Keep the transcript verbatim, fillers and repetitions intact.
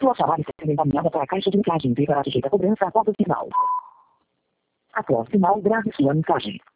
Sua chamada está sendo encaminhada para a caixa de mensagem e para a sujeita cobrança após o sinal. Após o sinal, grave sua mensagem.